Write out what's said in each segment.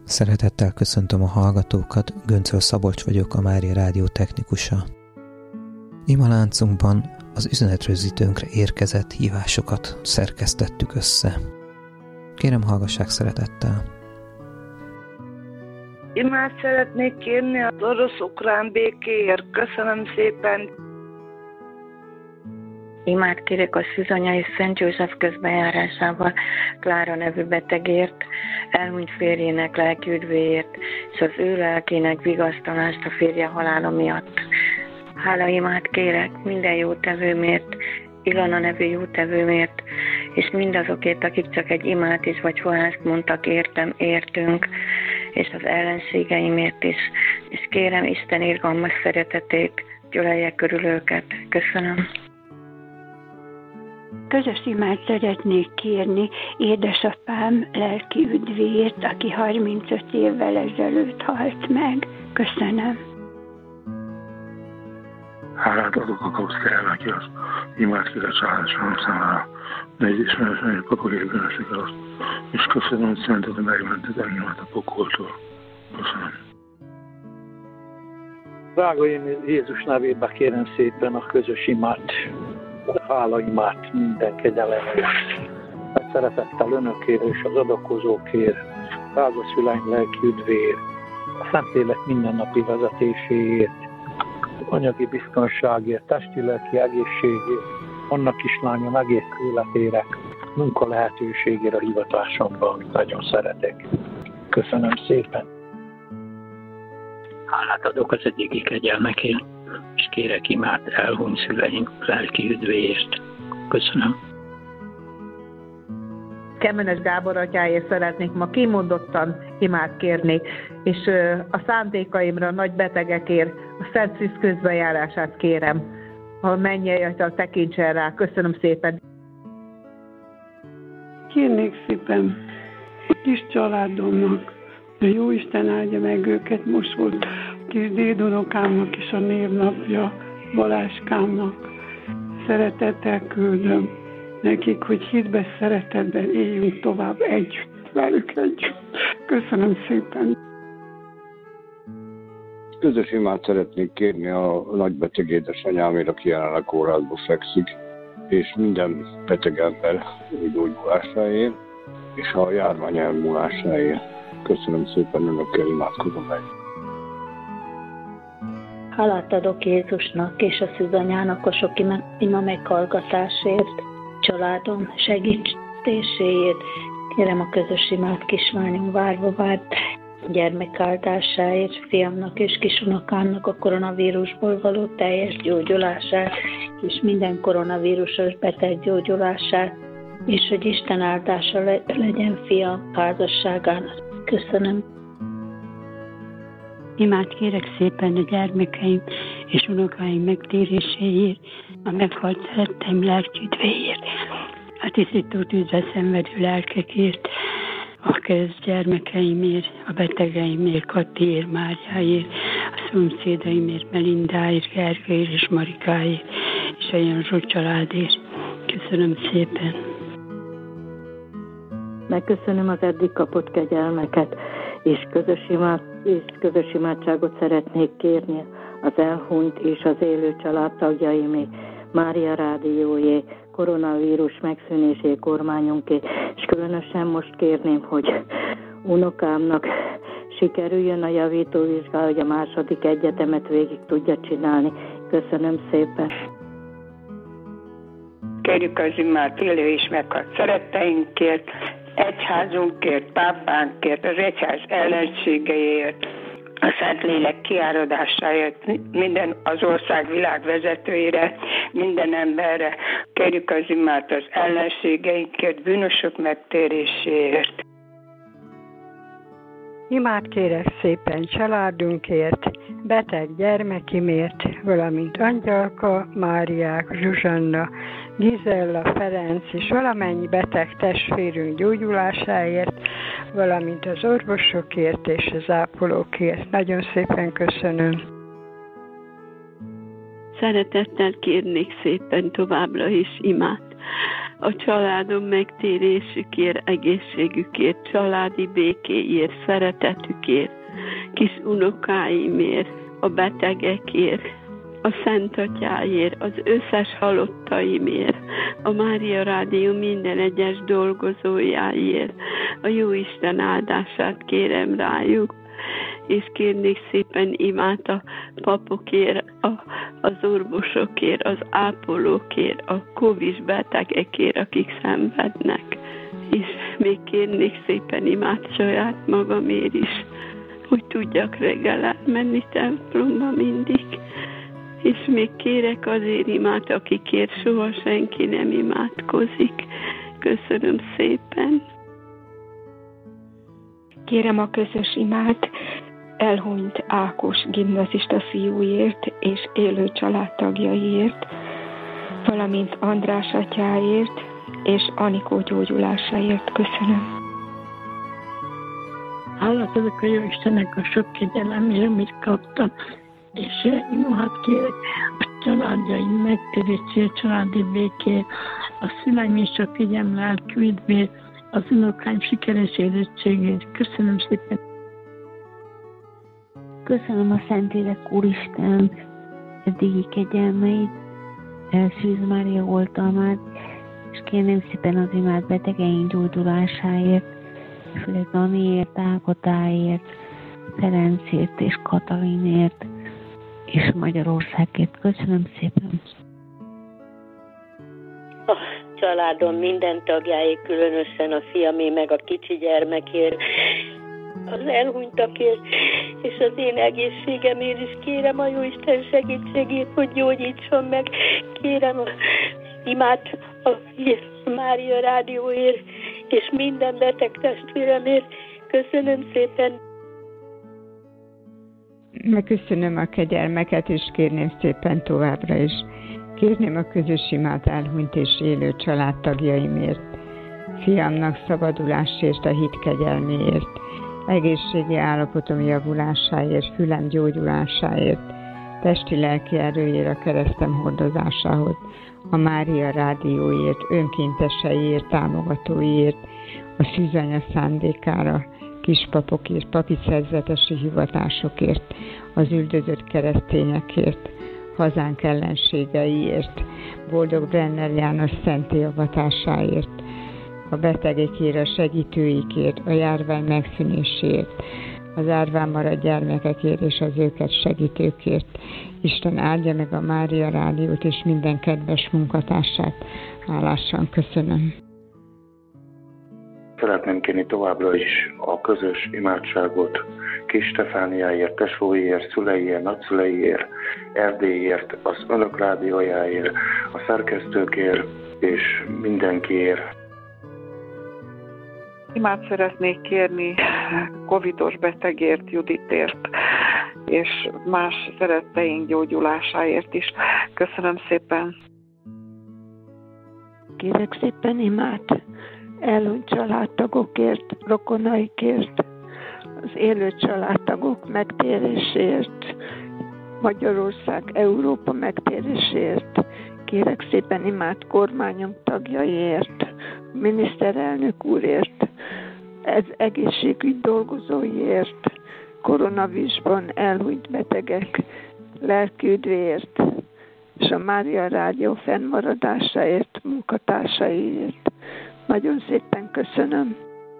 Szeretettel köszöntöm a hallgatókat, Göncöl Szabolcs vagyok, a Mária Rádió technikusa. Imaláncunkban az üzenetrögzítőnkre érkezett hívásokat szerkesztettük össze. Kérem, hallgassák szeretettel. Imát szeretnék kérni az orosz-ukrán békéért. Köszönöm szépen. Imát kérek a Szűzanya és Szent József közbenjárásával Klára nevű betegért, elhunyt férjének lelki üdvéért, és az ő lelkének vigasztalást a férje halála miatt. Hálaimát kérek minden jótevőmért, Ilona nevű jótevőmért, és mindazokért, akik csak egy imát is vagy fohászt mondtak, értünk, és az ellenségeimért is, és kérem Isten irgalmas szeretetét, gyölelje körül őket. Köszönöm. Közös imát szeretnék kérni édesapám lelki üdvéért, aki 35 évvel ezelőtt halt meg. Köszönöm. Hálát adok a Kauszkájának, aki az imát kérek családosan számára, nehéz ismeres melyik papai bűnösséggel azt. És köszönöm, hogy szerinted megmented engemet a pokoltól. Köszönöm. Drága Jézus nevében kérem szépen a közös imát, hálaimát minden kegyelemért. Nagy szeretettel önökért és az adakozókért, drága szüleim lelki üdvéért, a Szentlélek mindennapi vezetéséért, anyagi biztonságért, testi-lelki egészségért, annak kislányom egész életére, munka lehetőségére a hivatásomban, amit nagyon szeretek. Köszönöm szépen. Hálát adok az eddigi kegyelmekért, és kérek imát elhunyt szüleink lelki üdvéért. Köszönöm. Kemenes Gábor atyáért szeretnék ma kimondottan imát kérni, és a szándékaimra, a nagy betegekért a Szent Szűz közbenjárását kérem. Ha mennyei atya tekintsen rá. Köszönöm szépen. Kérnék szépen a kis családomnak, a Jóisten áldja meg őket, most volt a kis dédunokámnak is a névnapja, Balázskámnak. Szeretettel küldöm nekik, hogy hitbe, szeretetben éljünk tovább együtt, velük együtt. Köszönöm szépen. Közös imát szeretnék kérni a nagybeteg édesanyámért, aki jelenleg kórházba fekszik, és minden beteg ember gyógyulásáért, és a járvány elmúlásáért. Köszönöm szépen, önökkel imádkozom meg. Hálát adok Jézusnak és a Szűzanyának a sok ima meghallgatásért, családom segítéséért. Kérem a közös imát kislányom várva várt gyermekáldásáért, fiamnak és kisunokámnak a koronavírusból való teljes gyógyulását, és minden koronavírusos beteg gyógyulását, és hogy Isten áldása legyen fiam házasságának. Köszönöm. Imát kérek szépen a gyermekeim és unokáim megtéréséért, a meghalt szeretteim lelki üdvéért, a tisztító tűzzel szenvedő lelkekért, a kereszt gyermekeimért, a betegeimért, Katiért, Máriáért, a szomszédaimért, Melindáért, Gergelyért és Marikáért, és a Janzsó családért. Köszönöm szépen. Megköszönöm az eddig kapott kegyelmeket, és közös imádságot szeretnék kérni az elhunyt és az élő családtagjaimé, Mária Rádiójé, koronavírus megszűnésé, kormányunké, és különösen most kérném, hogy unokámnak sikerüljön a javítóvizsgálat, hogy a második egyetemet végig tudja csinálni. Köszönöm szépen. Kérjük az imát élő és meghalt szeretteinkért, egyházunkért, pápánkért, az egyház ellenségeiért, a Szentlélek kiáradásáért, minden az ország világvezetőire, minden emberre. Kérjük az imát az ellenségeinkért, bűnösök megtéréséért. Imát kérek szépen családunkért, beteg gyermekimért, valamint Angyalka, Máriák, Zsuzsanna, Gizella, Ferenc és valamennyi beteg testvérünk gyógyulásáért, valamint az orvosokért és az ápolókért. Nagyon szépen köszönöm. Szeretettel kérnék szépen továbbra is imát a családom megtérésükért, egészségükért, családi békéért, szeretetükért, kis unokáimért, a betegekért, a Szent Atyáért, az összes halottaimért, a Mária Rádió minden egyes dolgozójáért, a Jóisten áldását kérem rájuk, és kérnék szépen imát a papokért, az orvosokért, az ápolókért, a Covid betegekért, akik szenvednek. És még kérnék szépen imát saját magamért is, hogy tudjak reggel elmenni templomba mindig. És még kérek azért imát, akikért soha senki nem imádkozik. Köszönöm szépen. Kérem a közös imát elhunyt Ákos gimnazista fiúért és élő családtagjaiért, valamint András atyáért és Anikó gyógyulásáért. Köszönöm. Hálát adok a Jóistennek a sok kegyelemért, amit kaptam, és imát kérek a családjaim megtérését, családi békét, a szüleim is a figyelm lelkű üdvét, az unokáim sikeres érettségét. Köszönöm szépen. Köszönöm a Szentlélek Úristen eddigi kegyelmeit, Szűz Mária oltalmát, és kérném szépen az imád betegeink gyógyulásáért, főleg Daniért, Ágotáért, Ferencért és Katalinért, és Magyarországért. Köszönöm szépen. A családom minden tagjáért, különösen a fiamé meg a kicsi gyermekért, az elhunytakért, és az én egészségemért is kérem a Jóisten segítségét, hogy gyógyítson meg. Kérem imát a Mária Rádióért, és minden beteg testvéremért. Köszönöm szépen. Megköszönöm a kegyelmeket, és kérném szépen továbbra is. Kérném a közös imát elhunyt és élő családtagjaimért, fiamnak szabadulásért, a hit kegyelméért, egészségi állapotom javulásáért, fülem gyógyulásáért, testi-lelki erőért, a keresztem hordozásához, a Mária Rádióért, önkénteseiért, támogatóiért, a szűzanya szándékára, kispapokért, papi szerzetesi hivatásokért, az üldözött keresztényekért, hazánk ellenségeiért, boldog Brenner János szenté avatásáért, a betegekért, a segítőikért, a járvány megszűnéséért, az árván maradt gyermekekért és az őket segítőkért. Isten áldja meg a Mária Rádiót és minden kedves munkatársát. Hálásan köszönöm. Szeretném kérni továbbra is a közös imádságot Kis Stefániáért, tesóiért, szüleiért, nagyszüleiért, Erdélyért, az Önök rádiójáért, a szerkesztőkért és mindenkiért. Imát szeretnék kérni covidos betegért, Juditért, és más szeretteink gyógyulásáért is. Köszönöm szépen. Kérek szépen imát elhunyt családtagokért, rokonaikért, az élő családtagok megtérésért, Magyarország, Európa megtérésért. Kérek szépen imát kormányunk tagjaiért, miniszterelnök úrért, ez egészségügy dolgozóiért, koronavírusban elhunyt betegek lelkiüdvéért, és a Mária Rádió fennmaradásáért, munkatársaiért. Nagyon szépen köszönöm.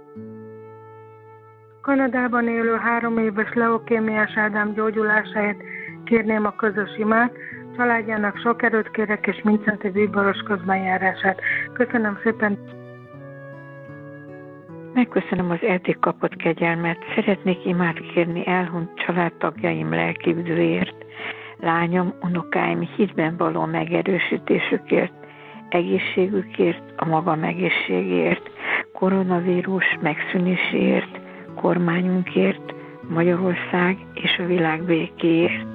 Kanadában élő 3 éves leukémiás Ádám gyógyulásáért kérném a közös imát, családjának sok erőt kérek, és Mincenti bíboros közbenjárását. Köszönöm szépen. Megköszönöm az eddig kapott kegyelmet. Szeretnék imát kérni elhunyt családtagjaim lelki üdvéért, lányom, unokáim hitben való megerősítésükért, egészségükért, a magam egészségért, koronavírus megszűnéséért, kormányunkért, Magyarország és a világ békéért.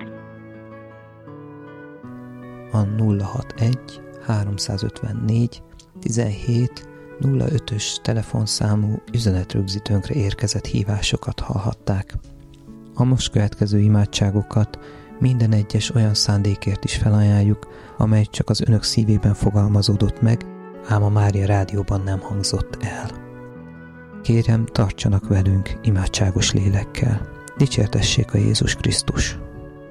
A 061 354 17 05-ös telefonszámú üzenetrögzítőnkre érkezett hívásokat hallhatták. A most következő imádságokat minden egyes olyan szándékért is felajánljuk, amely csak az önök szívében fogalmazódott meg, ám a Mária rádióban nem hangzott el. Kérem, tartsanak velünk imádságos lélekkel. Dicsértessék a Jézus Krisztus!